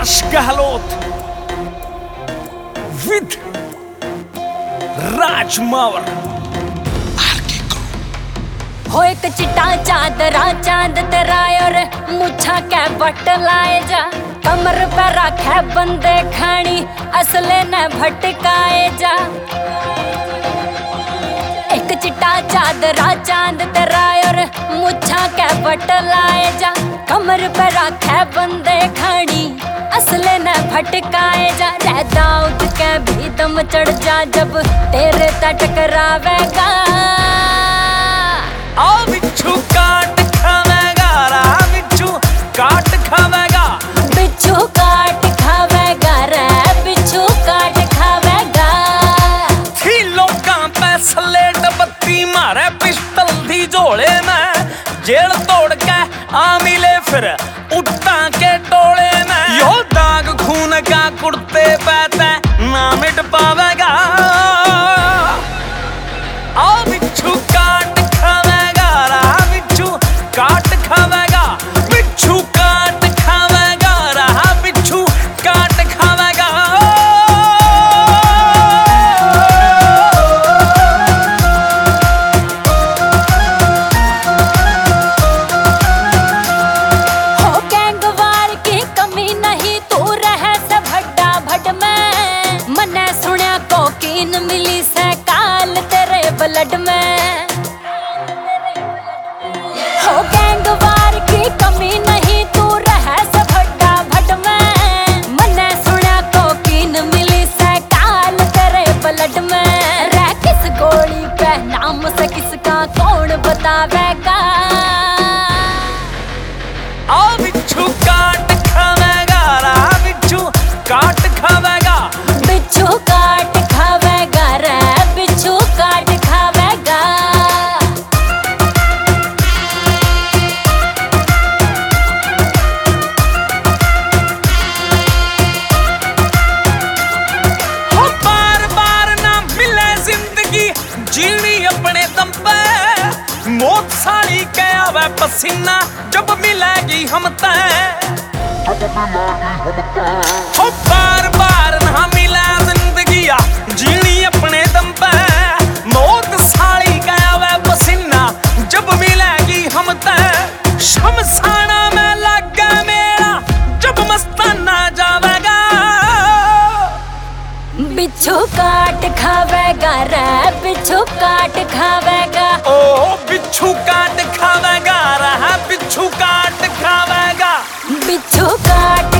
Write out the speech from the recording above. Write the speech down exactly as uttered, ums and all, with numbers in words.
हर्ष Gehlot with Raj Mawar हो एक चिट्टा चादरा चांद तेरा और मुछा के बट लाए जा कमर पे रखे बंदे खानी असले न भटकाए जा एक चिट्टा चादरा चांद तेरा और मुछा के बट लाए जा कमर पे रखे बंदे खानी असले न भटकाए जा रह दाऊद के भी दम चढ़ जा जब तेरे तट टकरावेगा आ बिच्छू काट खावेगा रा बिच्छू काट खावेगा बिच्छू काट खावेगा रे बिच्छू काट खावेगा थी लोकां पे सलेट बत्ती मारे पिस्टल दी झोले में जेल तोड़ के आ मिले फिर उठा के टोले में यो दाग खून का कुर्ते पे ना मिट पावेगा आ बिच्छू काट खावेगा रा बिच्छू काट खावेगा बिच्छू काट खावेगा रा बिच्छू काट खावेगा हो गैंगवार की कमी नहीं तू रहे से भड्डा भड में मने सुनिया कोकीन मिली से काल तेरे ब्लड में हो गैंगवार की कमी नहीं तू रहे से भड्डा भड में मने सुनिया कोकीन मिली से काल तेरे ब्लड में रह किस गोली पे नाम से किसका कौन बतावेगा आ बिच्छू काट खावेगा रा बिच्छू काट खावेगा बिच्छू काट खावेगा रे बिच्छू काट खावेगा हो बार बार ना मिले जिंदगी जीनी अपने दम पे मौत साली के आवे पसीना जब मिलेगी हम तय हो बार बार ना मिले जिंदगी जीनी अपने दम पे मौत साली के आवे पसीना जब मिलेगी हम तय शमशाना में लगा मेरा जब मस्ताना जावेगा बिच्छू काट खावेगा रे बिच्छू काट खावेगा ओ बिच्छू काट खावेगा रहा बिच्छू काट खावेगा बिच्छू काट